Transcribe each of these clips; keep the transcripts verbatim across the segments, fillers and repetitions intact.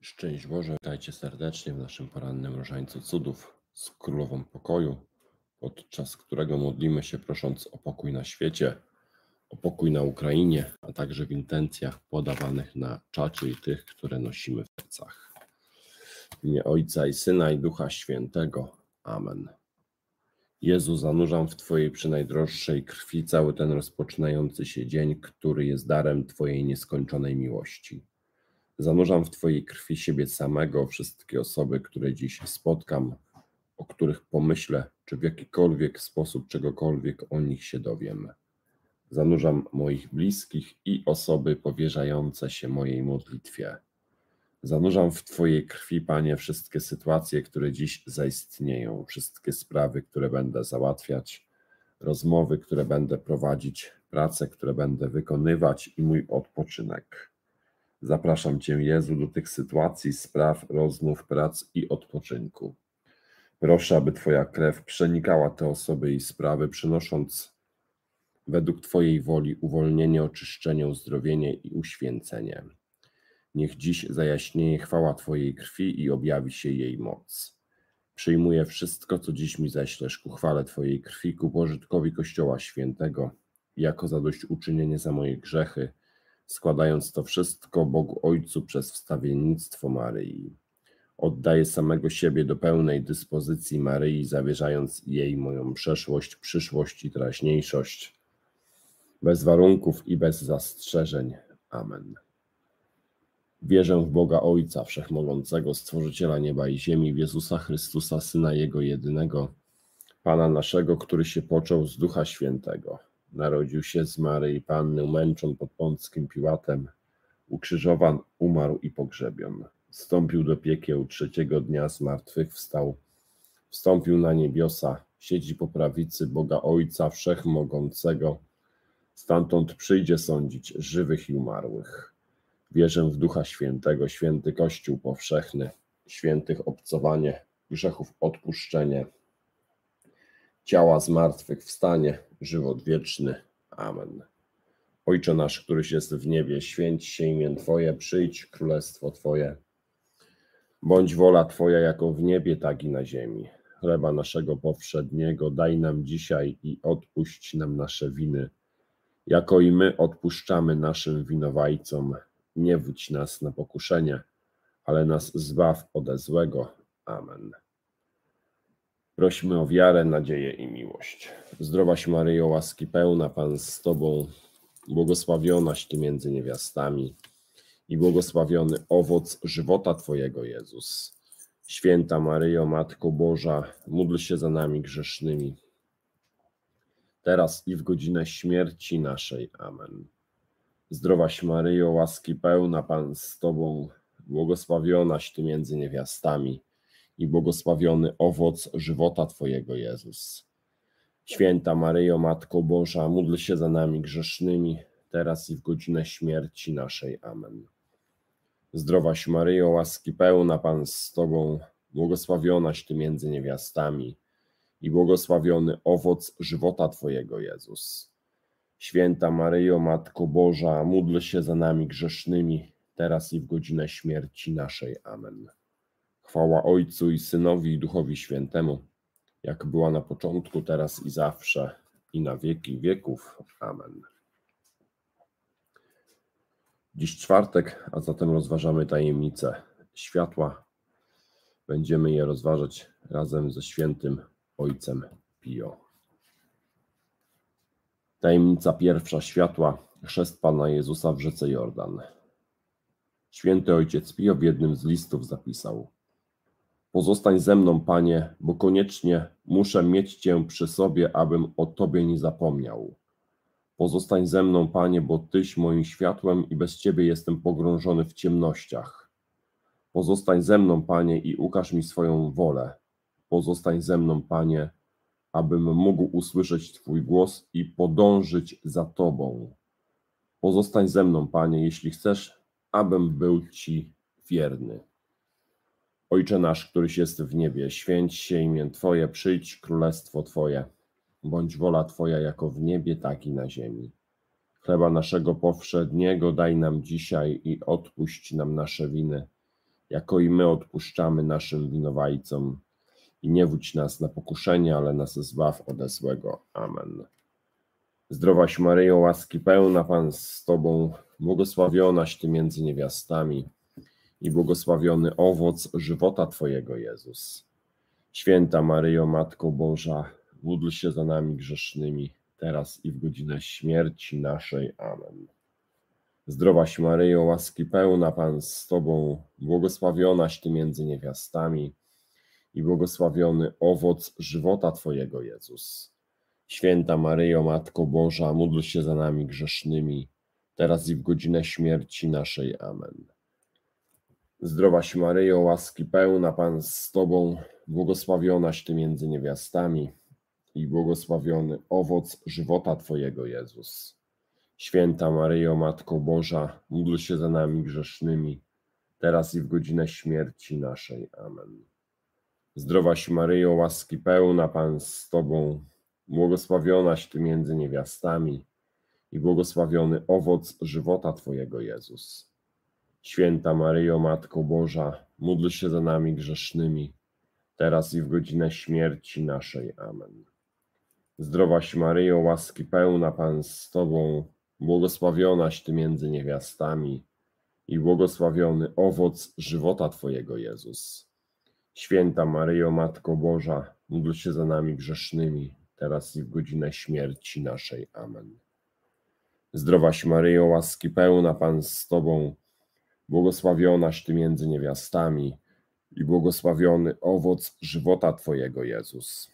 Szczęść Boże, witajcie serdecznie w naszym porannym różańcu cudów z Królową Pokoju, podczas którego modlimy się prosząc o pokój na świecie, o pokój na Ukrainie, a także w intencjach podawanych na czacie i tych, które nosimy w sercach. W imię Ojca i Syna i Ducha Świętego. Amen. Jezu, zanurzam w Twojej przynajdroższej krwi cały ten rozpoczynający się dzień, który jest darem Twojej nieskończonej miłości. Zanurzam w Twojej krwi siebie samego, wszystkie osoby, które dziś spotkam, o których pomyślę, czy w jakikolwiek sposób czegokolwiek o nich się dowiem. Zanurzam moich bliskich i osoby powierzające się mojej modlitwie. Zanurzam w Twojej krwi, Panie, wszystkie sytuacje, które dziś zaistnieją, wszystkie sprawy, które będę załatwiać, rozmowy, które będę prowadzić, prace, które będę wykonywać i mój odpoczynek. Zapraszam Cię, Jezu, do tych sytuacji, spraw, rozmów, prac i odpoczynku. Proszę, aby Twoja krew przenikała te osoby i sprawy, przynosząc według Twojej woli uwolnienie, oczyszczenie, uzdrowienie i uświęcenie. Niech dziś zajaśnieje chwała Twojej krwi i objawi się jej moc. Przyjmuję wszystko, co dziś mi ześlesz ku chwale Twojej krwi, ku pożytkowi Kościoła Świętego, jako zadośćuczynienie za moje grzechy, składając to wszystko Bogu Ojcu przez wstawiennictwo Maryi. Oddaję samego siebie do pełnej dyspozycji Maryi, zawierzając jej moją przeszłość, przyszłość i teraźniejszość, bez warunków i bez zastrzeżeń. Amen. Wierzę w Boga Ojca Wszechmogącego, Stworzyciela nieba i ziemi, w Jezusa Chrystusa, Syna Jego jedynego, Pana naszego, który się począł z Ducha Świętego. Narodził się z Maryi Panny, umęczon pod Pąckim Piłatem, ukrzyżowan, umarł i pogrzebion. Wstąpił do piekieł, trzeciego dnia zmartwychwstał, wstąpił na niebiosa, siedzi po prawicy Boga Ojca Wszechmogącego, stamtąd przyjdzie sądzić żywych i umarłych. Wierzę w Ducha Świętego, święty Kościół powszechny, świętych obcowanie, grzechów odpuszczenie, ciała zmartwychwstanie, żywot wieczny. Amen. Ojcze nasz, któryś jest w niebie, święć się imię Twoje, przyjdź królestwo Twoje. Bądź wola Twoja jako w niebie, tak i na ziemi. Chleba naszego powszedniego daj nam dzisiaj i odpuść nam nasze winy, jako i my odpuszczamy naszym winowajcom. Nie wódź nas na pokuszenie, ale nas zbaw ode złego. Amen. Prośmy o wiarę, nadzieję i miłość. Zdrowaś Maryjo, łaski pełna, Pan z Tobą, błogosławionaś Ty między niewiastami i błogosławiony owoc żywota Twojego, Jezus. Święta Maryjo, Matko Boża, módl się za nami grzesznymi, teraz i w godzinę śmierci naszej. Amen. Zdrowaś Maryjo, łaski pełna, Pan z Tobą, błogosławionaś Ty między niewiastami i błogosławiony owoc żywota Twojego, Jezus. Święta Maryjo, Matko Boża, módl się za nami grzesznymi, teraz i w godzinę śmierci naszej. Amen. Zdrowaś Maryjo, łaski pełna, Pan z Tobą, błogosławionaś Ty między niewiastami i błogosławiony owoc żywota Twojego, Jezus. Święta Maryjo, Matko Boża, módl się za nami grzesznymi, teraz i w godzinę śmierci naszej. Amen. Chwała Ojcu i Synowi i Duchowi Świętemu, jak była na początku, teraz i zawsze, i na wieki wieków. Amen. Dziś czwartek, a zatem rozważamy tajemnice światła. Będziemy je rozważać razem ze świętym Ojcem Pio. Tajemnica pierwsza światła, chrzest Pana Jezusa w rzece Jordan. Święty Ojciec Pio w jednym z listów zapisał: Pozostań ze mną, Panie, bo koniecznie muszę mieć Cię przy sobie, abym o Tobie nie zapomniał. Pozostań ze mną, Panie, bo Tyś moim światłem i bez Ciebie jestem pogrążony w ciemnościach. Pozostań ze mną, Panie, i ukaż mi swoją wolę. Pozostań ze mną, Panie, abym mógł usłyszeć Twój głos i podążyć za Tobą. Pozostań ze mną, Panie, jeśli chcesz, abym był Ci wierny. Ojcze nasz, któryś jest w niebie, święć się imię Twoje, przyjdź królestwo Twoje. Bądź wola Twoja jako w niebie, tak i na ziemi. Chleba naszego powszedniego daj nam dzisiaj i odpuść nam nasze winy, jako i my odpuszczamy naszym winowajcom. I nie wódź nas na pokuszenie, ale nas zbaw ode złego. Amen. Zdrowaś Maryjo, łaski pełna, Pan z Tobą, błogosławionaś Ty między niewiastami i błogosławiony owoc żywota Twojego, Jezus. Święta Maryjo, Matko Boża, módl się za nami grzesznymi, teraz i w godzinę śmierci naszej. Amen. Zdrowaś Maryjo, łaski pełna, Pan z Tobą, błogosławionaś Ty między niewiastami i błogosławiony owoc żywota Twojego, Jezus. Święta Maryjo, Matko Boża, módl się za nami grzesznymi, teraz i w godzinę śmierci naszej. Amen. Zdrowaś Maryjo, łaski pełna, Pan z Tobą, błogosławionaś Ty między niewiastami i błogosławiony owoc żywota Twojego, Jezus. Święta Maryjo, Matko Boża, módl się za nami grzesznymi, teraz i w godzinę śmierci naszej. Amen. Zdrowaś Maryjo, łaski pełna, Pan z Tobą, błogosławionaś Ty między niewiastami i błogosławiony owoc żywota Twojego, Jezus. Święta Maryjo, Matko Boża, módl się za nami grzesznymi, teraz i w godzinę śmierci naszej. Amen. Zdrowaś Maryjo, łaski pełna, Pan z Tobą, błogosławionaś Ty między niewiastami i błogosławiony owoc żywota Twojego, Jezus. Święta Maryjo, Matko Boża, módl się za nami grzesznymi, teraz i w godzinę śmierci naszej. Amen. Zdrowaś Maryjo, łaski pełna, Pan z Tobą, błogosławionaś Ty między niewiastami i błogosławiony owoc żywota Twojego, Jezus.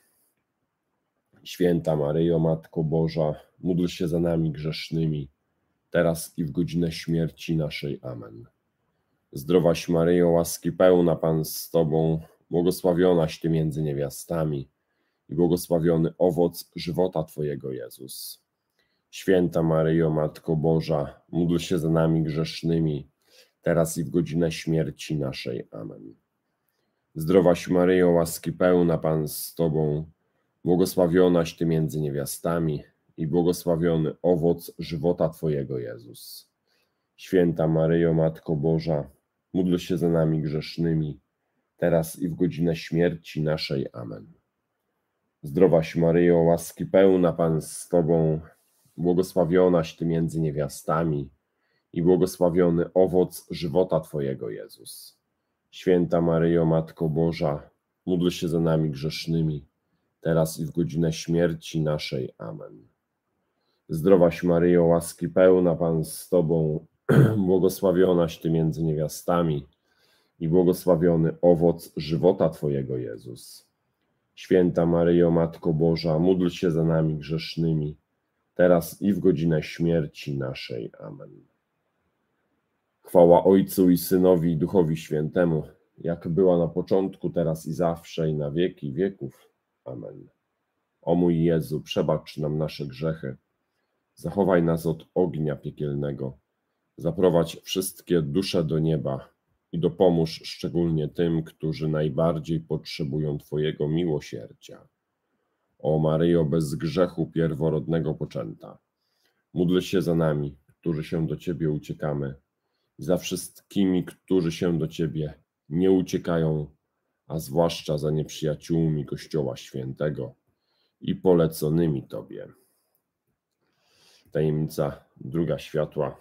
Święta Maryjo, Matko Boża, módl się za nami grzesznymi, teraz i w godzinę śmierci naszej. Amen. Zdrowaś Maryjo, łaski pełna, Pan z Tobą, błogosławionaś Ty między niewiastami i błogosławiony owoc żywota Twojego, Jezus. Święta Maryjo, Matko Boża, módl się za nami grzesznymi, teraz i w godzinę śmierci naszej. Amen. Zdrowaś Maryjo, łaski pełna, Pan z Tobą, błogosławionaś Ty między niewiastami i błogosławiony owoc żywota Twojego, Jezus. Święta Maryjo, Matko Boża, módl się za nami grzesznymi, teraz i w godzinę śmierci naszej. Amen. Zdrowaś Maryjo, łaski pełna, Pan z Tobą, błogosławionaś Ty między niewiastami i błogosławiony owoc żywota Twojego, Jezus. Święta Maryjo, Matko Boża, módl się za nami grzesznymi, teraz i w godzinę śmierci naszej. Amen. Zdrowaś Maryjo, łaski pełna, Pan z Tobą, błogosławionaś Ty między niewiastami i błogosławiony owoc żywota Twojego, Jezus. Święta Maryjo, Matko Boża, módl się za nami grzesznymi, teraz i w godzinę śmierci naszej. Amen. Chwała Ojcu i Synowi i Duchowi Świętemu, jak była na początku, teraz i zawsze, i na wieki wieków. Amen. O mój Jezu, przebacz nam nasze grzechy, zachowaj nas od ognia piekielnego, zaprowadź wszystkie dusze do nieba i dopomóż szczególnie tym, którzy najbardziej potrzebują Twojego miłosierdzia. O Maryjo, bez grzechu pierworodnego poczęta, módl się za nami, którzy się do Ciebie uciekamy, i za wszystkimi, którzy się do Ciebie nie uciekają, a zwłaszcza za nieprzyjaciółmi Kościoła Świętego i poleconymi Tobie. Tajemnica druga światła.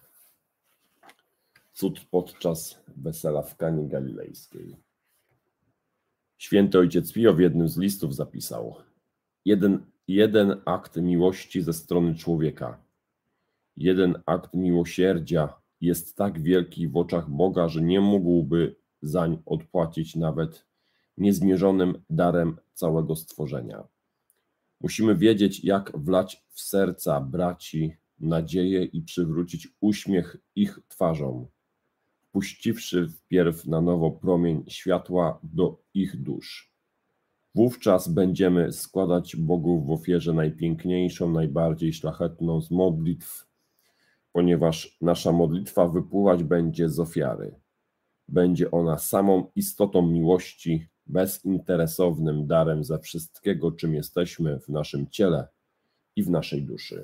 Cud podczas wesela w Kanie Galilejskiej. Święty Ojciec Pio w jednym z listów zapisał: jeden, jeden akt miłości ze strony człowieka, jeden akt miłosierdzia jest tak wielki w oczach Boga, że nie mógłby zań odpłacić nawet niezmierzonym darem całego stworzenia. Musimy wiedzieć, jak wlać w serca braci nadzieję i przywrócić uśmiech ich twarzom, puściwszy wpierw na nowo promień światła do ich dusz. Wówczas będziemy składać Bogu w ofierze najpiękniejszą, najbardziej szlachetną z modlitw, ponieważ nasza modlitwa wypływać będzie z ofiary. Będzie ona samą istotą miłości, bezinteresownym darem ze wszystkiego, czym jesteśmy w naszym ciele i w naszej duszy.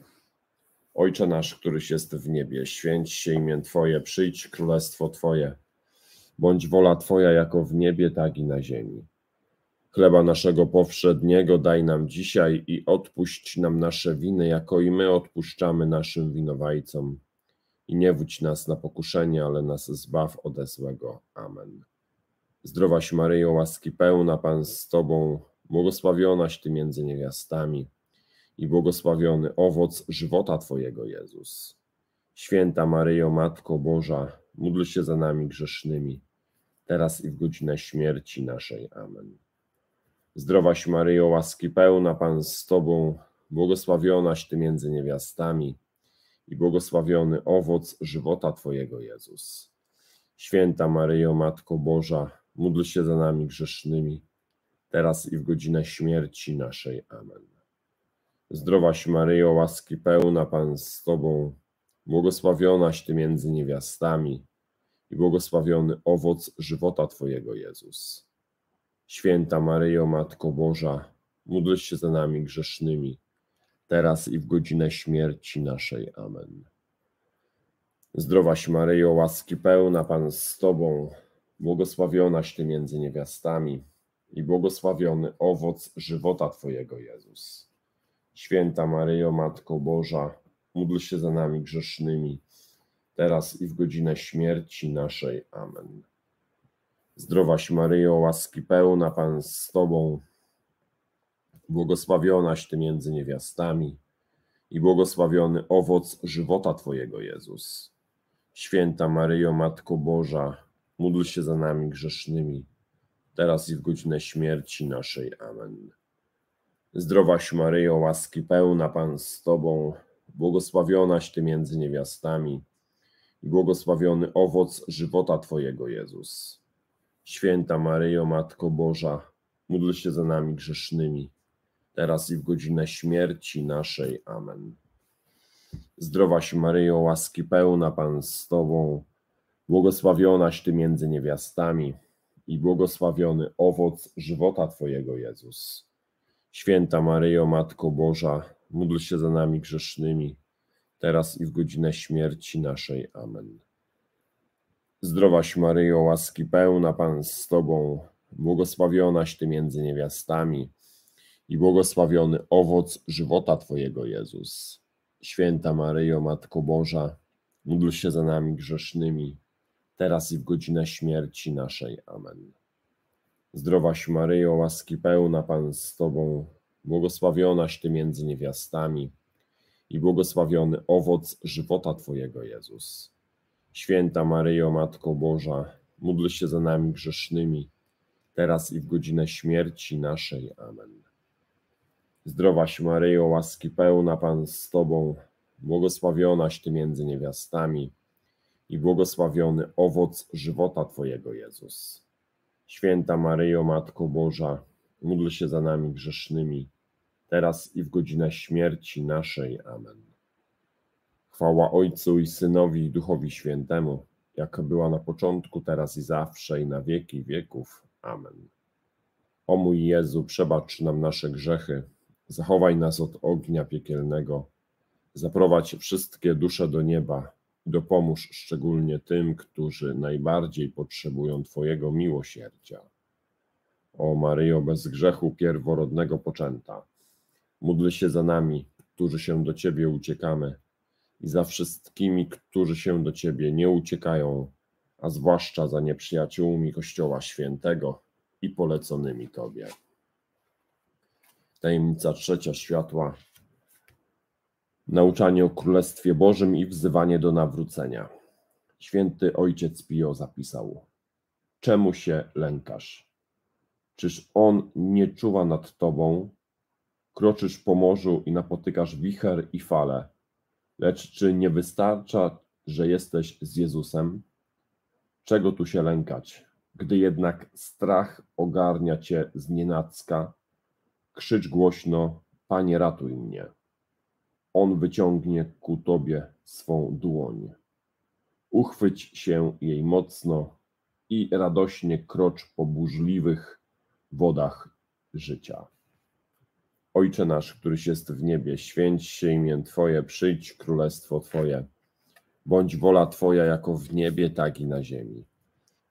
Ojcze nasz, któryś jest w niebie, święć się imię Twoje, przyjdź królestwo Twoje. Bądź wola Twoja jako w niebie, tak i na ziemi. Chleba naszego powszedniego daj nam dzisiaj i odpuść nam nasze winy, jako i my odpuszczamy naszym winowajcom. I nie wódź nas na pokuszenie, ale nas zbaw ode złego. Amen. Zdrowaś Maryjo, łaski pełna, Pan z Tobą, błogosławionaś Ty między niewiastami i błogosławiony owoc żywota Twojego, Jezus. Święta Maryjo, Matko Boża, módl się za nami grzesznymi, teraz i w godzinę śmierci naszej. Amen. Zdrowaś Maryjo, łaski pełna, Pan z Tobą, błogosławionaś Ty między niewiastami i błogosławiony owoc żywota Twojego, Jezus. Święta Maryjo, Matko Boża, módl się za nami grzesznymi, teraz i w godzinę śmierci naszej. Amen. Zdrowaś Maryjo, łaski pełna, Pan z Tobą, błogosławionaś Ty między niewiastami i błogosławiony owoc żywota Twojego, Jezus. Święta Maryjo, Matko Boża, módl się za nami grzesznymi, teraz i w godzinę śmierci naszej. Amen. Zdrowaś Maryjo, łaski pełna, Pan z Tobą, błogosławionaś Ty między niewiastami i błogosławiony owoc żywota Twojego, Jezus. Święta Maryjo, Matko Boża, módl się za nami grzesznymi, teraz i w godzinę śmierci naszej. Amen. Zdrowaś Maryjo, łaski pełna, Pan z Tobą, błogosławionaś Ty między niewiastami i błogosławiony owoc żywota Twojego, Jezus. Święta Maryjo, Matko Boża, módl się za nami grzesznymi, teraz i w godzinę śmierci naszej. Amen. Zdrowaś Maryjo, łaski pełna, Pan z Tobą, błogosławionaś Ty między niewiastami i błogosławiony owoc żywota Twojego, Jezus. Święta Maryjo, Matko Boża, módl się za nami grzesznymi, teraz i w godzinę śmierci naszej. Amen. Zdrowaś Maryjo, łaski pełna, Pan z Tobą, błogosławionaś Ty między niewiastami i błogosławiony owoc żywota Twojego, Jezus. Święta Maryjo, Matko Boża, módl się za nami grzesznymi, teraz i w godzinę śmierci naszej. Amen. Zdrowaś Maryjo, łaski pełna, Pan z Tobą, błogosławionaś Ty między niewiastami i błogosławiony owoc żywota Twojego, Jezus. Święta Maryjo, Matko Boża, módl się za nami grzesznymi, teraz i w godzinę śmierci naszej. Amen. Zdrowaś Maryjo, łaski pełna, Pan z Tobą, błogosławionaś Ty między niewiastami i błogosławiony owoc żywota Twojego, Jezus. Święta Maryjo, Matko Boża, módl się za nami grzesznymi, teraz i w godzinę śmierci naszej. Amen. Zdrowaś Maryjo, łaski pełna, Pan z Tobą, błogosławionaś Ty między niewiastami i błogosławiony owoc żywota Twojego, Jezus. Święta Maryjo, Matko Boża, módl się za nami grzesznymi, teraz i w godzinę śmierci naszej. Amen. Chwała Ojcu i Synowi i Duchowi Świętemu, jak była na początku, teraz i zawsze, i na wieki wieków. Amen. O mój Jezu, przebacz nam nasze grzechy, zachowaj nas od ognia piekielnego, zaprowadź wszystkie dusze do nieba i dopomóż szczególnie tym, którzy najbardziej potrzebują Twojego miłosierdzia. O Maryjo, bez grzechu pierworodnego poczęta, módl się za nami, którzy się do Ciebie uciekamy, i za wszystkimi, którzy się do Ciebie nie uciekają, a zwłaszcza za nieprzyjaciółmi Kościoła Świętego i poleconymi Tobie. Tajemnica trzecia światła. Nauczanie o Królestwie Bożym i wzywanie do nawrócenia. Święty Ojciec Pio zapisał: czemu się lękasz? Czyż On nie czuwa nad Tobą? Kroczysz po morzu i napotykasz wicher i fale. Lecz czy nie wystarcza, że jesteś z Jezusem? Czego tu się lękać? Gdy jednak strach ogarnia Cię znienacka, krzycz głośno: Panie, ratuj mnie. On wyciągnie ku Tobie swą dłoń. Uchwyć się jej mocno i radośnie krocz po burzliwych wodach życia. Ojcze nasz, któryś jest w niebie, święć się imię Twoje, przyjdź królestwo Twoje. Bądź wola Twoja jako w niebie, tak i na ziemi.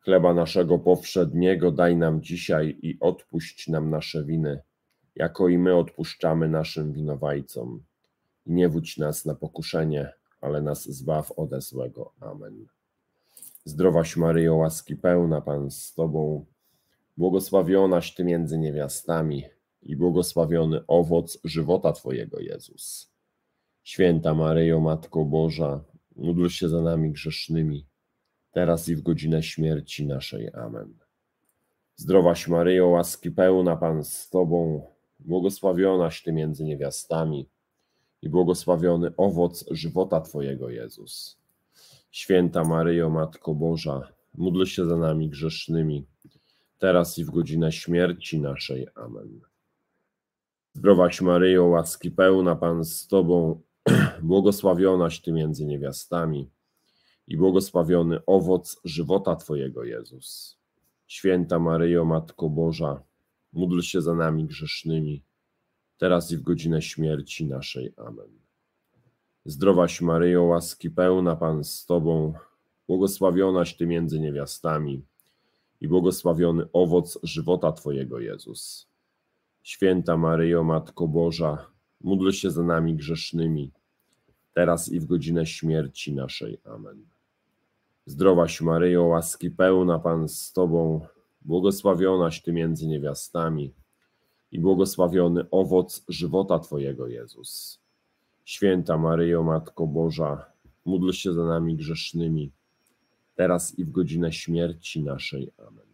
Chleba naszego powszedniego daj nam dzisiaj i odpuść nam nasze winy, jako i my odpuszczamy naszym winowajcom. I nie wódź nas na pokuszenie, ale nas zbaw ode złego. Amen. Zdrowaś Maryjo, łaski pełna, Pan z Tobą, błogosławionaś Ty między niewiastami i błogosławiony owoc żywota Twojego, Jezus. Święta Maryjo, Matko Boża, módl się za nami grzesznymi, teraz i w godzinę śmierci naszej. Amen. Zdrowaś Maryjo, łaski pełna, Pan z Tobą, błogosławionaś Ty między niewiastami i błogosławiony owoc żywota Twojego, Jezus. Święta Maryjo, Matko Boża, módl się za nami grzesznymi, teraz i w godzinę śmierci naszej. Amen. Zdrowaś Maryjo, łaski pełna, Pan z Tobą, błogosławionaś Ty między niewiastami i błogosławiony owoc żywota Twojego, Jezus. Święta Maryjo, Matko Boża, módl się za nami grzesznymi, teraz i w godzinę śmierci naszej. Amen. Zdrowaś Maryjo, łaski pełna, Pan z Tobą, błogosławionaś Ty między niewiastami i błogosławiony owoc żywota Twojego, Jezus. Święta Maryjo, Matko Boża, módl się za nami grzesznymi, teraz i w godzinę śmierci naszej. Amen. Zdrowaś Maryjo, łaski pełna, Pan z Tobą, błogosławionaś Ty między niewiastami i błogosławiony owoc żywota Twojego, Jezus. Święta Maryjo, Matko Boża, módl się za nami grzesznymi, teraz i w godzinę śmierci naszej. Amen.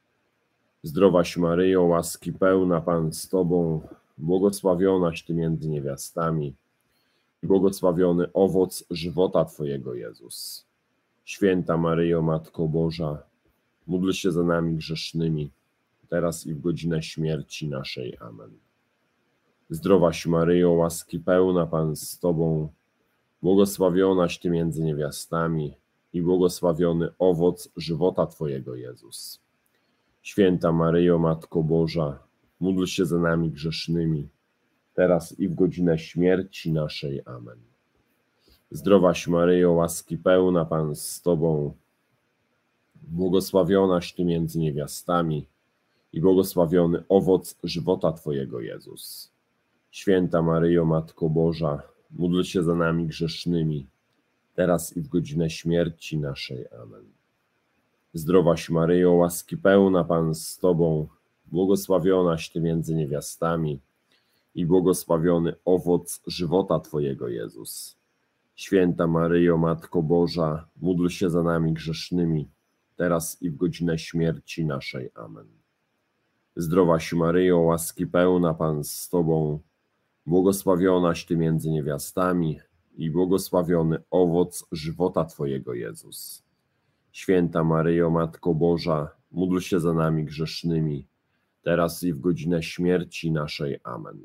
Zdrowaś Maryjo, łaski pełna, Pan z Tobą, błogosławionaś Ty między niewiastami i błogosławiony owoc żywota Twojego, Jezus. Święta Maryjo, Matko Boża, módl się za nami grzesznymi, teraz i w godzinę śmierci naszej. Amen. Zdrowaś Maryjo, łaski pełna, Pan z Tobą, błogosławionaś Ty między niewiastami i błogosławiony owoc żywota Twojego, Jezus. Święta Maryjo, Matko Boża, módl się za nami grzesznymi, teraz i w godzinę śmierci naszej. Amen. Zdrowaś Maryjo, łaski pełna, Pan z Tobą, błogosławionaś Ty między niewiastami i błogosławiony owoc żywota Twojego, Jezus. Święta Maryjo, Matko Boża, módl się za nami grzesznymi, teraz i w godzinę śmierci naszej. Amen. Zdrowaś Maryjo, łaski pełna, Pan z Tobą, błogosławionaś Ty między niewiastami i błogosławiony owoc żywota Twojego, Jezus. Święta Maryjo, Matko Boża, módl się za nami grzesznymi, teraz i w godzinę śmierci naszej. Amen. Zdrowaś Maryjo, łaski pełna, Pan z Tobą, błogosławionaś Ty między niewiastami i błogosławiony owoc żywota Twojego, Jezus. Święta Maryjo, Matko Boża, módl się za nami grzesznymi, teraz i w godzinę śmierci naszej. Amen.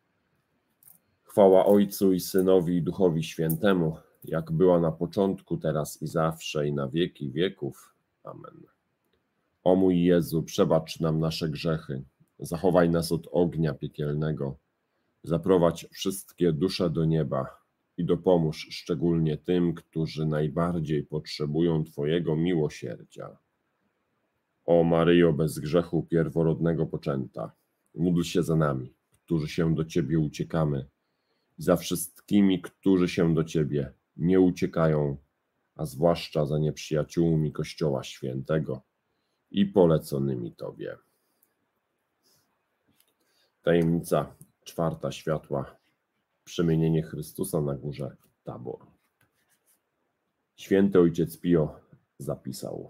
Chwała Ojcu i Synowi i Duchowi Świętemu, jak była na początku, teraz i zawsze, i na wieki wieków. Amen. O mój Jezu, przebacz nam nasze grzechy, zachowaj nas od ognia piekielnego, zaprowadź wszystkie dusze do nieba i dopomóż szczególnie tym, którzy najbardziej potrzebują Twojego miłosierdzia. O Maryjo, bez grzechu pierworodnego poczęta, módl się za nami, którzy się do Ciebie uciekamy, i za wszystkimi, którzy się do Ciebie nie uciekają, a zwłaszcza za nieprzyjaciółmi Kościoła Świętego i poleconymi Tobie. Tajemnica czwarta światła. Przemienienie Chrystusa na górze Tabor. Święty Ojciec Pio zapisał: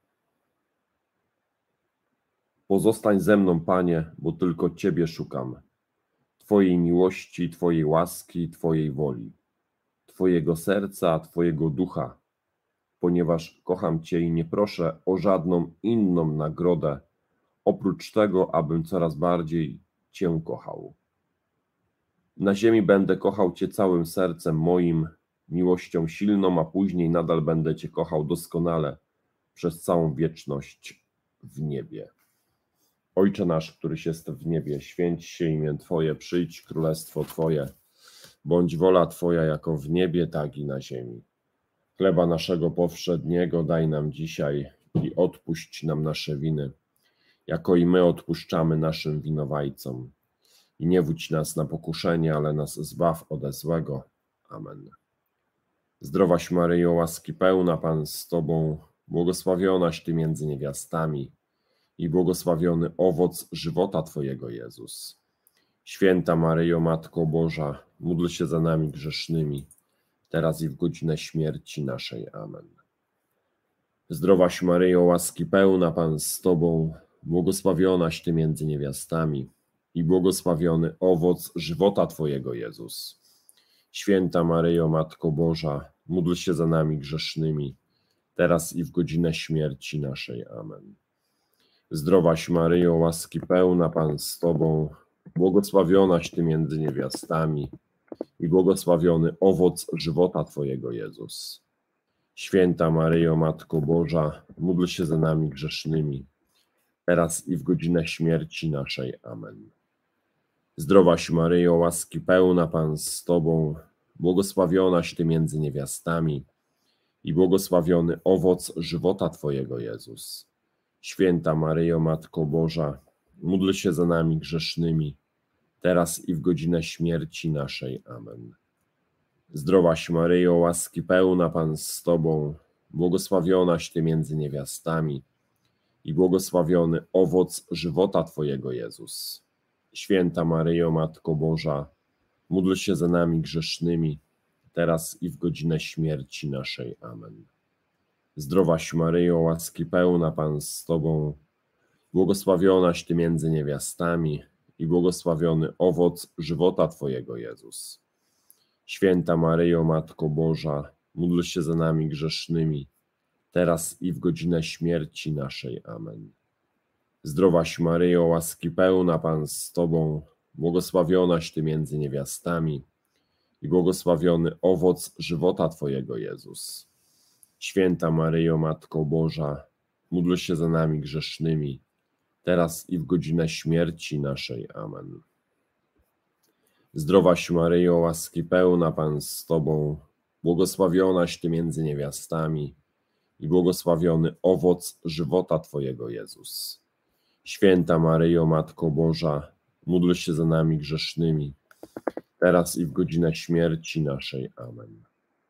Pozostań ze mną, Panie, bo tylko Ciebie szukam. Twojej miłości, Twojej łaski, Twojej woli, Twojego serca, Twojego ducha, ponieważ kocham Cię i nie proszę o żadną inną nagrodę, oprócz tego, abym coraz bardziej Cię kochał. Na ziemi będę kochał Cię całym sercem moim, miłością silną, a później nadal będę Cię kochał doskonale przez całą wieczność w niebie. Ojcze nasz, któryś jest w niebie, święć się imię Twoje, przyjdź królestwo Twoje, bądź wola Twoja jako w niebie, tak i na ziemi. Chleba naszego powszedniego daj nam dzisiaj i odpuść nam nasze winy, jako i my odpuszczamy naszym winowajcom. I nie wódź nas na pokuszenie, ale nas zbaw ode złego. Amen. Zdrowaś Maryjo, łaski pełna, Pan z Tobą, błogosławionaś Ty między niewiastami i błogosławiony owoc żywota Twojego, Jezus. Święta Maryjo, Matko Boża, módl się za nami grzesznymi, teraz i w godzinę śmierci naszej. Amen. Zdrowaś Maryjo, łaski pełna, Pan z Tobą, błogosławionaś Ty między niewiastami i błogosławiony owoc żywota Twojego, Jezus. Święta Maryjo, Matko Boża, módl się za nami grzesznymi, teraz i w godzinę śmierci naszej. Amen. Zdrowaś Maryjo, łaski pełna, Pan z Tobą, błogosławionaś Ty między niewiastami i błogosławiony owoc żywota Twojego, Jezus. Święta Maryjo, Matko Boża, módl się za nami grzesznymi, teraz i w godzinę śmierci naszej. Amen. Zdrowaś Maryjo, łaski pełna, Pan z Tobą, błogosławionaś Ty między niewiastami i błogosławiony owoc żywota Twojego, Jezus. Święta Maryjo, Matko Boża, módl się za nami grzesznymi, teraz i w godzinę śmierci naszej. Amen. Zdrowaś Maryjo, łaski pełna, Pan z Tobą, błogosławionaś Ty między niewiastami i błogosławiony owoc żywota Twojego, Jezus. Święta Maryjo, Matko Boża, módl się za nami grzesznymi, teraz i w godzinę śmierci naszej. Amen. Zdrowaś Maryjo, łaski pełna, Pan z Tobą, błogosławionaś Ty między niewiastami i błogosławiony owoc żywota Twojego, Jezus. Święta Maryjo, Matko Boża, módl się za nami grzesznymi, teraz i w godzinę śmierci naszej. Amen. Zdrowaś Maryjo, łaski pełna, Pan z Tobą, błogosławionaś Ty między niewiastami i błogosławiony owoc żywota Twojego, Jezus. Święta Maryjo, Matko Boża, módl się za nami grzesznymi, teraz i w godzinę śmierci naszej. Amen. Zdrowaś Maryjo, łaski pełna, Pan z Tobą, błogosławionaś Ty między niewiastami i błogosławiony owoc żywota Twojego, Jezus. Święta Maryjo, Matko Boża, módl się za nami grzesznymi, teraz i w godzinę śmierci naszej. Amen.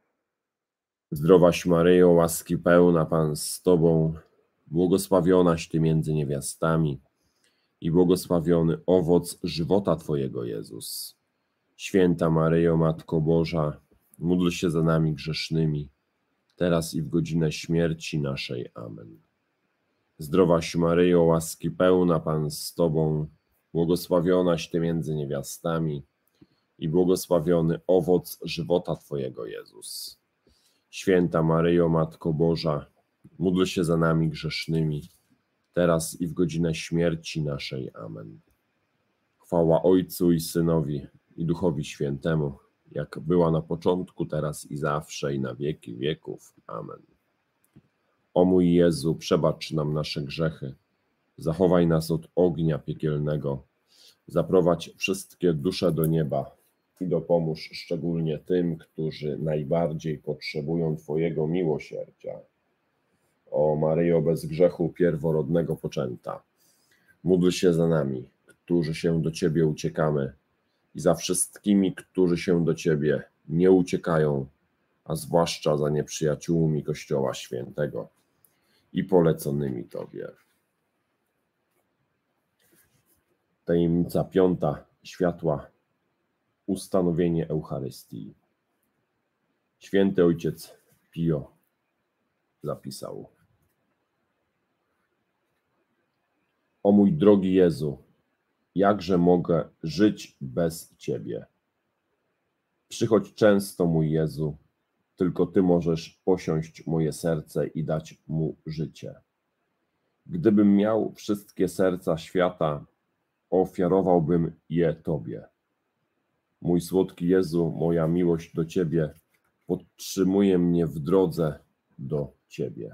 Zdrowaś Maryjo, łaski pełna, Pan z Tobą, błogosławionaś Ty między niewiastami i błogosławiony owoc żywota Twojego, Jezus. Święta Maryjo, Matko Boża, módl się za nami grzesznymi, teraz i w godzinę śmierci naszej. Amen. Zdrowaś Maryjo, łaski pełna, Pan z Tobą, błogosławionaś Ty między niewiastami i błogosławiony owoc żywota Twojego, Jezus. Święta Maryjo, Matko Boża, módl się za nami grzesznymi, teraz i w godzinę śmierci naszej. Amen. Chwała Ojcu i Synowi i Duchowi Świętemu, jak była na początku, teraz i zawsze, i na wieki wieków. Amen. O mój Jezu, przebacz nam nasze grzechy, zachowaj nas od ognia piekielnego, zaprowadź wszystkie dusze do nieba i dopomóż szczególnie tym, którzy najbardziej potrzebują Twojego miłosierdzia. O Maryjo, bez grzechu pierworodnego poczęta, módl się za nami, którzy się do Ciebie uciekamy, i za wszystkimi, którzy się do Ciebie nie uciekają, a zwłaszcza za nieprzyjaciółmi Kościoła Świętego i poleconymi Tobie. Tajemnica piąta, światła, ustanowienie Eucharystii. Święty Ojciec Pio zapisał: O mój drogi Jezu, jakże mogę żyć bez Ciebie? Przychodź często, mój Jezu, tylko Ty możesz posiąść moje serce i dać mu życie. Gdybym miał wszystkie serca świata, ofiarowałbym je Tobie. Mój słodki Jezu, moja miłość do Ciebie podtrzymuje mnie w drodze do Ciebie.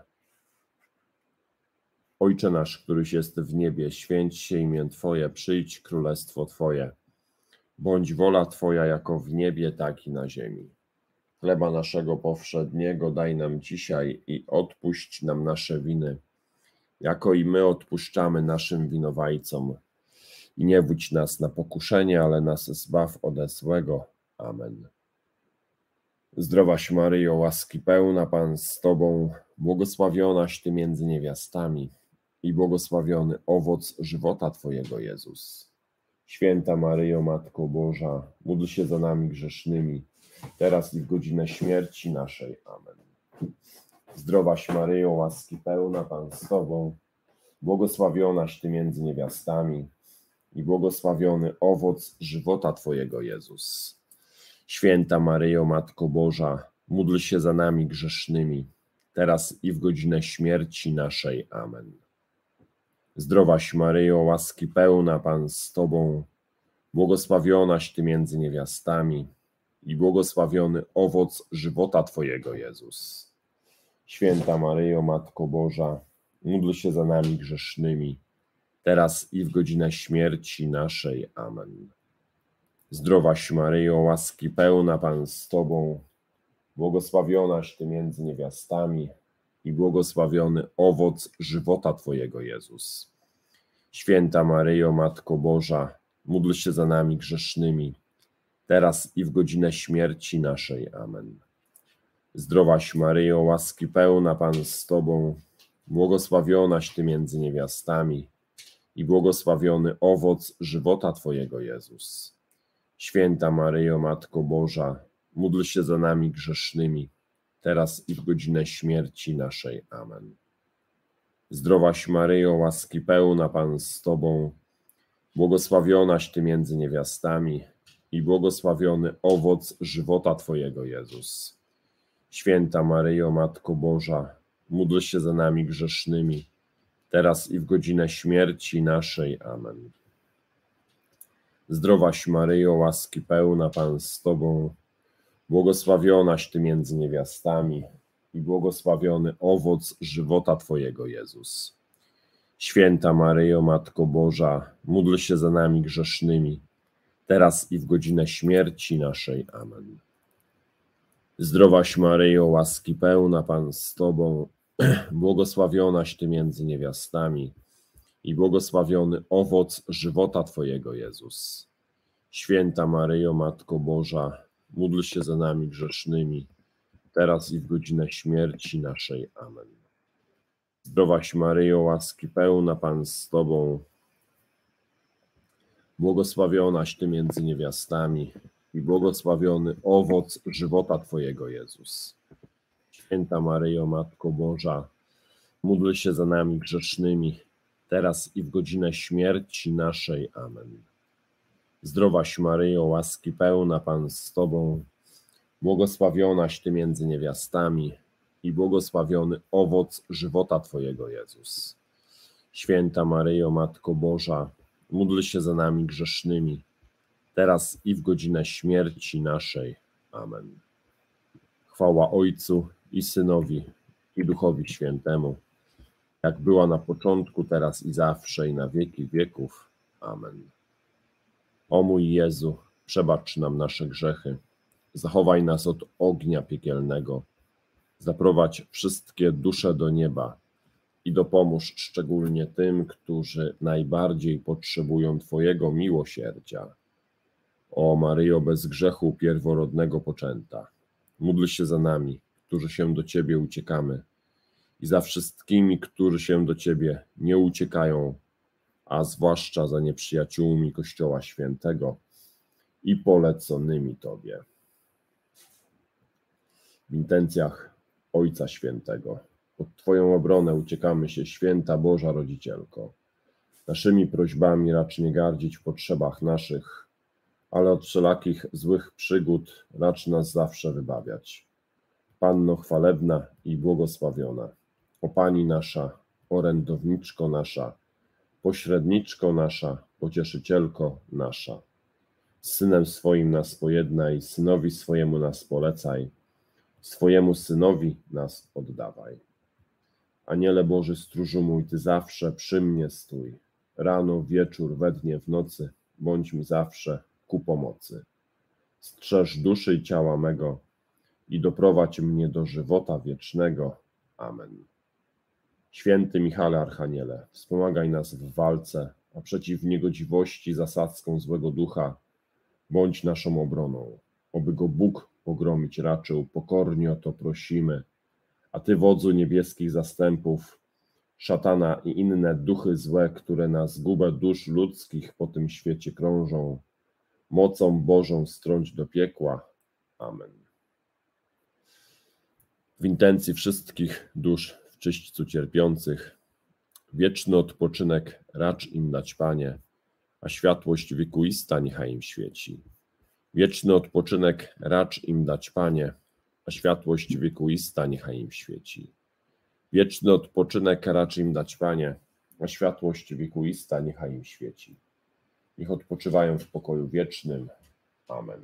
Ojcze nasz, któryś jest w niebie, święć się imię Twoje, przyjdź królestwo Twoje. Bądź wola Twoja jako w niebie, tak i na ziemi. Chleba naszego powszedniego daj nam dzisiaj i odpuść nam nasze winy, jako i my odpuszczamy naszym winowajcom. I nie wódź nas na pokuszenie, ale nas zbaw ode złego. Amen. Zdrowaś Maryjo, łaski pełna, Pan z Tobą, błogosławionaś Ty między niewiastami i błogosławiony owoc żywota Twojego, Jezus. Święta Maryjo, Matko Boża, módl się za nami grzesznymi, teraz i w godzinę śmierci naszej. Amen. Zdrowaś Maryjo, łaski pełna, Pan z Tobą, błogosławionaś Ty między niewiastami i błogosławiony owoc żywota Twojego, Jezus. Święta Maryjo, Matko Boża, módl się za nami grzesznymi, teraz i w godzinę śmierci naszej. Amen. Zdrowaś Maryjo, łaski pełna, Pan z Tobą, błogosławionaś Ty między niewiastami i błogosławiony owoc żywota Twojego, Jezus. Święta Maryjo, Matko Boża, módl się za nami grzesznymi, teraz i w godzinę śmierci naszej. Amen. Zdrowaś Maryjo, łaski pełna, Pan z Tobą, błogosławionaś Ty między niewiastami i błogosławiony owoc żywota Twojego, Jezus. Święta Maryjo, Matko Boża, módl się za nami grzesznymi, teraz i w godzinę śmierci naszej. Amen. Zdrowaś Maryjo, łaski pełna, Pan z Tobą, błogosławionaś Ty między niewiastami i błogosławiony owoc żywota Twojego, Jezus. Święta Maryjo, Matko Boża, módl się za nami grzesznymi, teraz i w godzinę śmierci naszej. Amen. Zdrowaś Maryjo, łaski pełna, Pan z Tobą, błogosławionaś Ty między niewiastami i błogosławiony owoc żywota Twojego, Jezus. Święta Maryjo, Matko Boża, módl się za nami grzesznymi, teraz i w godzinę śmierci naszej. Amen. Zdrowaś Maryjo, łaski pełna, Pan z Tobą, błogosławionaś Ty między niewiastami i błogosławiony owoc żywota Twojego, Jezus. Święta Maryjo, Matko Boża, módl się za nami grzesznymi, teraz i w godzinę śmierci naszej. Amen. Zdrowaś Maryjo, łaski pełna, Pan z Tobą, błogosławionaś Ty między niewiastami i błogosławiony owoc żywota Twojego, Jezus. Święta Maryjo, Matko Boża, módl się za nami grzesznymi, teraz i w godzinę śmierci naszej. Amen. Zdrowaś Maryjo, łaski pełna, Pan z Tobą, błogosławionaś Ty między niewiastami i błogosławiony owoc żywota Twojego, Jezus. Święta Maryjo, Matko Boża, módl się za nami grzesznymi, teraz i w godzinę śmierci naszej. Amen. Zdrowaś Maryjo, łaski pełna, Pan z Tobą, błogosławionaś Ty między niewiastami i błogosławiony owoc żywota Twojego, Jezus. Święta Maryjo, Matko Boża, módl się za nami grzesznymi, teraz i w godzinę śmierci naszej. Amen. Chwała Ojcu i Synowi i Duchowi Świętemu, jak była na początku, teraz i zawsze, i na wieki wieków. Amen. O mój Jezu, przebacz nam nasze grzechy, zachowaj nas od ognia piekielnego, zaprowadź wszystkie dusze do nieba i dopomóż szczególnie tym, którzy najbardziej potrzebują Twojego miłosierdzia. O Maryjo, bez grzechu pierworodnego poczęta, módl się za nami, którzy się do Ciebie uciekamy, i za wszystkimi, którzy się do Ciebie nie uciekają, a zwłaszcza za nieprzyjaciółmi Kościoła Świętego i poleconymi Tobie. W intencjach Ojca Świętego pod Twoją obronę uciekamy się, Święta Boża Rodzicielko. Naszymi prośbami racz nie gardzić w potrzebach naszych, ale od wszelakich złych przygód racz nas zawsze wybawiać. Panno chwalebna i błogosławiona, o Pani nasza, orędowniczko nasza, pośredniczko nasza, pocieszycielko nasza. Z Synem swoim nas pojednaj, Synowi swojemu nas polecaj, swojemu Synowi nas oddawaj. Aniele Boży, stróżu mój, Ty zawsze przy mnie stój, rano, wieczór, we dnie, w nocy, bądź mi zawsze ku pomocy. Strzeż duszy i ciała mego i doprowadź mnie do żywota wiecznego. Amen. Święty Michale Archaniele, wspomagaj nas w walce, a przeciw niegodziwości zasadzką złego ducha bądź naszą obroną. Oby go Bóg pogromić raczył, pokornie o to prosimy. A Ty, wodzu niebieskich zastępów, szatana i inne duchy złe, które na zgubę dusz ludzkich po tym świecie krążą, mocą Bożą strąć do piekła. Amen. W intencji wszystkich dusz w czyśćcu cierpiących, wieczny odpoczynek racz im dać, Panie, a światłość wiekuista niechaj im świeci. Wieczny odpoczynek racz im dać, Panie, a światłość wiekuista niechaj im świeci. Wieczny odpoczynek racz im dać, Panie, a światłość wiekuista niechaj im świeci. Niech odpoczywają w pokoju wiecznym. Amen.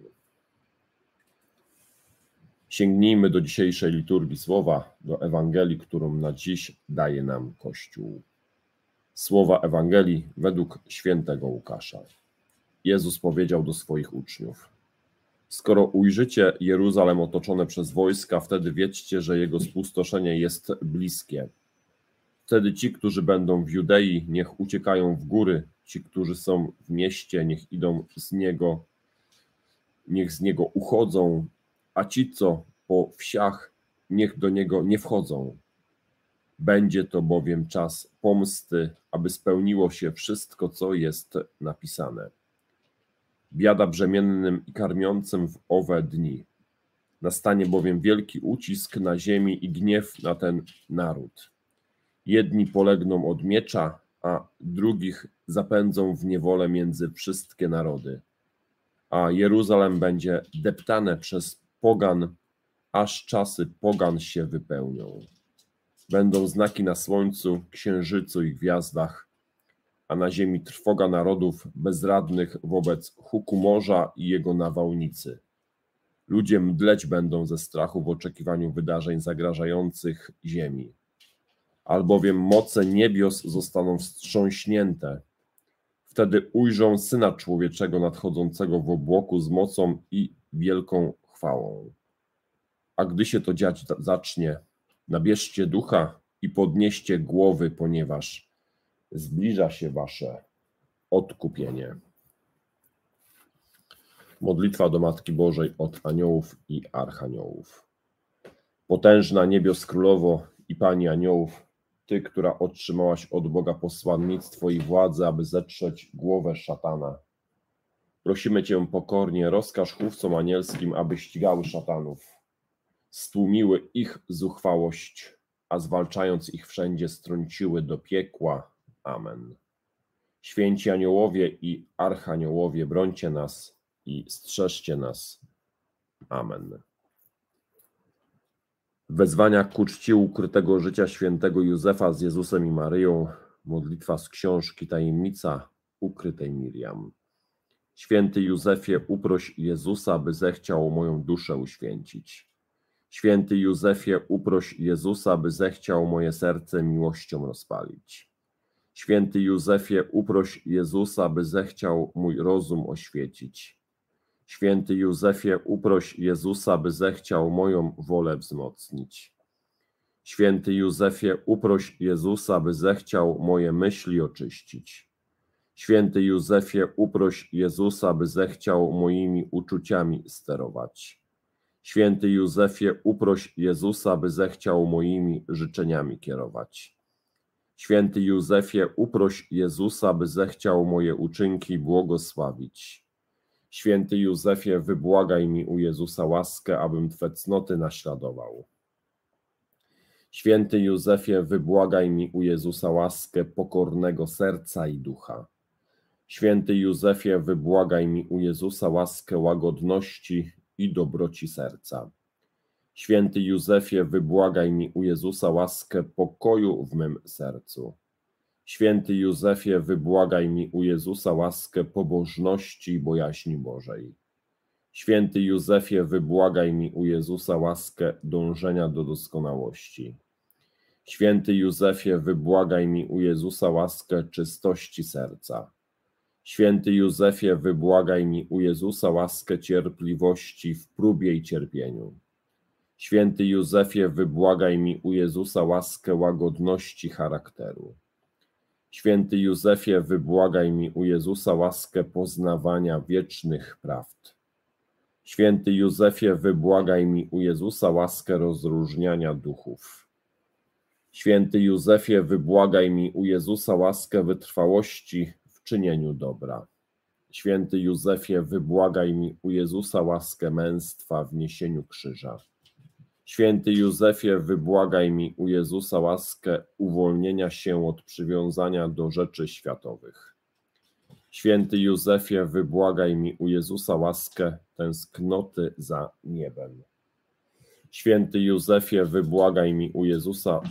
Sięgnijmy do dzisiejszej liturgii słowa, do Ewangelii, którą na dziś daje nam Kościół. Słowa Ewangelii według świętego Łukasza. Jezus powiedział do swoich uczniów: skoro ujrzycie Jeruzalem otoczone przez wojska, wtedy wiedzcie, że jego spustoszenie jest bliskie. Wtedy ci, którzy będą w Judei, niech uciekają w góry, ci, którzy są w mieście, niech idą z niego, niech z niego uchodzą, a ci, co po wsiach, niech do niego nie wchodzą. Będzie to bowiem czas pomsty, aby spełniło się wszystko, co jest napisane. Biada brzemiennym i karmiącym w owe dni. Nastanie bowiem wielki ucisk na ziemi i gniew na ten naród. Jedni polegną od miecza, a drugich zapędzą w niewolę między wszystkie narody. A Jeruzalem będzie deptane przez pogan, aż czasy pogan się wypełnią. Będą znaki na słońcu, księżycu i gwiazdach, a na ziemi trwoga narodów bezradnych wobec huku morza i jego nawałnicy. Ludzie mdleć będą ze strachu w oczekiwaniu wydarzeń zagrażających ziemi. Albowiem moce niebios zostaną wstrząśnięte. Wtedy ujrzą Syna Człowieczego nadchodzącego w obłoku z mocą i wielką chwałą. A gdy się to dziać zacznie, nabierzcie ducha i podnieście głowy, ponieważ zbliża się wasze odkupienie. Modlitwa do Matki Bożej od aniołów i archaniołów. Potężna niebios królowo i Pani aniołów, Ty, która otrzymałaś od Boga posłannictwo i władzę, aby zetrzeć głowę szatana. Prosimy Cię pokornie, rozkaż chówcom anielskim, aby ścigały szatanów, stłumiły ich zuchwałość, a zwalczając ich wszędzie strąciły do piekła. Amen. Święci aniołowie i archaniołowie, brońcie nas i strzeżcie nas. Amen. Wezwania ku czci ukrytego życia świętego Józefa z Jezusem i Maryją. Modlitwa z książki Tajemnica ukrytej Miriam. Święty Józefie, uproś Jezusa, by zechciał moją duszę uświęcić. Święty Józefie, uproś Jezusa, by zechciał moje serce miłością rozpalić. Święty Józefie, uproś Jezusa, by zechciał mój rozum oświecić. Święty Józefie, uproś Jezusa, by zechciał moją wolę wzmocnić. Święty Józefie, uproś Jezusa, by zechciał moje myśli oczyścić. Święty Józefie, uproś Jezusa, by zechciał moimi uczuciami sterować. Święty Józefie, uproś Jezusa, by zechciał moimi życzeniami kierować. Święty Józefie, uproś Jezusa, by zechciał moje uczynki błogosławić. Święty Józefie, wybłagaj mi u Jezusa łaskę, abym Twe cnoty naśladował. Święty Józefie, wybłagaj mi u Jezusa łaskę pokornego serca i ducha. Święty Józefie, wybłagaj mi u Jezusa łaskę łagodności i dobroci serca. Święty Józefie, wybłagaj mi u Jezusa łaskę pokoju w mym sercu. Święty Józefie, wybłagaj mi u Jezusa łaskę pobożności i bojaźni Bożej. Święty Józefie, wybłagaj mi u Jezusa łaskę dążenia do doskonałości. Święty Józefie, wybłagaj mi u Jezusa łaskę czystości serca. Święty Józefie, wybłagaj mi u Jezusa łaskę cierpliwości w próbie i cierpieniu. Święty Józefie, wybłagaj mi u Jezusa łaskę łagodności charakteru. Święty Józefie, wybłagaj mi u Jezusa łaskę poznawania wiecznych prawd. Święty Józefie, wybłagaj mi u Jezusa łaskę rozróżniania duchów. Święty Józefie, wybłagaj mi u Jezusa łaskę wytrwałości w czynieniu dobra. Święty Józefie, wybłagaj mi u Jezusa łaskę męstwa w niesieniu krzyża. Święty Józefie, wybłagaj mi u Jezusa łaskę uwolnienia się od przywiązania do rzeczy światowych. Święty Józefie, wybłagaj mi u Jezusa łaskę tęsknoty za niebem. Święty Józefie, wybłagaj mi u Jezusa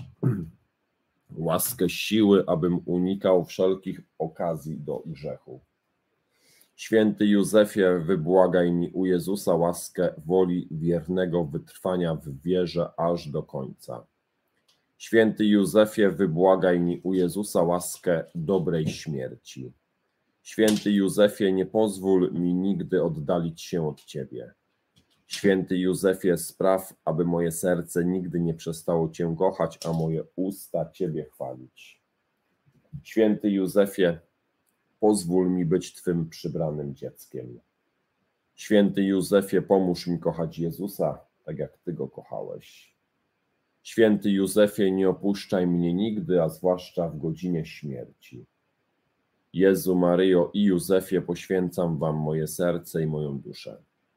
łaskę siły, abym unikał wszelkich okazji do grzechu. Święty Józefie, wybłagaj mi u Jezusa łaskę woli wiernego wytrwania w wierze aż do końca. Święty Józefie, wybłagaj mi u Jezusa łaskę dobrej śmierci. Święty Józefie, nie pozwól mi nigdy oddalić się od Ciebie. Święty Józefie, spraw, aby moje serce nigdy nie przestało Cię kochać, a moje usta Ciebie chwalić. Święty Józefie, pozwól mi być Twym przybranym dzieckiem. Święty Józefie, pomóż mi kochać Jezusa, tak jak Ty Go kochałeś. Święty Józefie, nie opuszczaj mnie nigdy, a zwłaszcza w godzinie śmierci. Jezu, Maryjo i Józefie, poświęcam Wam moje serce i moją duszę.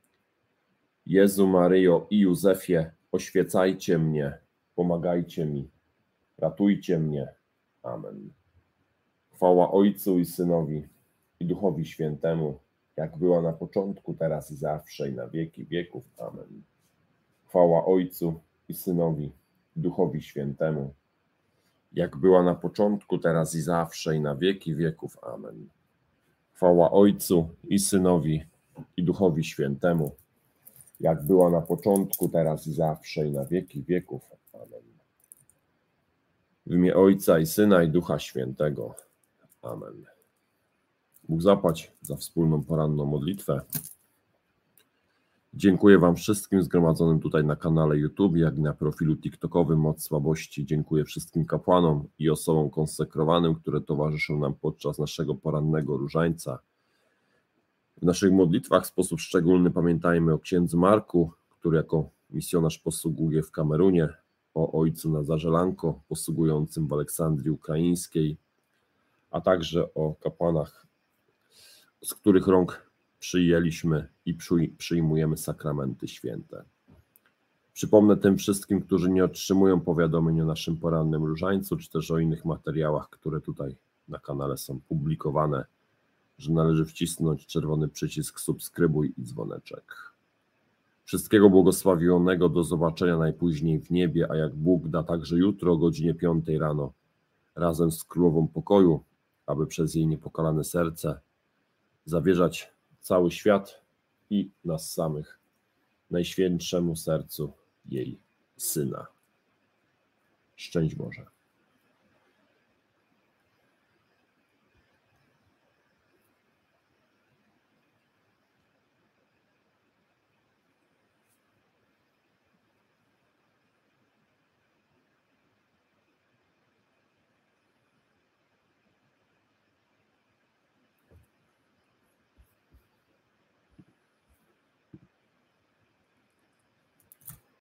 Jezu, Maryjo i Józefie, oświecajcie mnie, pomagajcie mi, ratujcie mnie. Amen. Chwała Ojcu i Synowi i Duchowi Świętemu, jak była na początku, teraz i zawsze, i na wieki wieków. Amen. Chwała Ojcu i Synowi i Duchowi Świętemu, jak była na początku, teraz i zawsze, i na wieki wieków. Amen. Chwała Ojcu i Synowi i Duchowi Świętemu, jak była na początku, teraz i zawsze, i na wieki wieków. Amen. W imię Ojca i Syna i Ducha Świętego. Amen. Bóg zapłać za wspólną poranną modlitwę. Dziękuję Wam wszystkim zgromadzonym tutaj na kanale YouTube, jak i na profilu TikTokowym Moc Słabości. Dziękuję wszystkim kapłanom i osobom konsekrowanym, które towarzyszą nam podczas naszego porannego różańca. W naszych modlitwach w sposób szczególny pamiętajmy o księdzu Marku, który jako misjonarz posługuje w Kamerunie, o ojcu Nazarze Lanko, posługującym w Aleksandrii Ukraińskiej, a także o kapłanach, z których rąk przyjęliśmy i przyjmujemy sakramenty święte. Przypomnę tym wszystkim, którzy nie otrzymują powiadomień o naszym porannym różańcu, czy też o innych materiałach, które tutaj na kanale są publikowane, że należy wcisnąć czerwony przycisk subskrybuj i dzwoneczek. Wszystkiego błogosławionego, do zobaczenia najpóźniej w niebie, a jak Bóg da, także jutro o godzinie piątej rano, razem z Królową Pokoju, aby przez jej niepokalane serce zawierzać cały świat i nas samych Najświętszemu Sercu jej Syna. Szczęść Boże.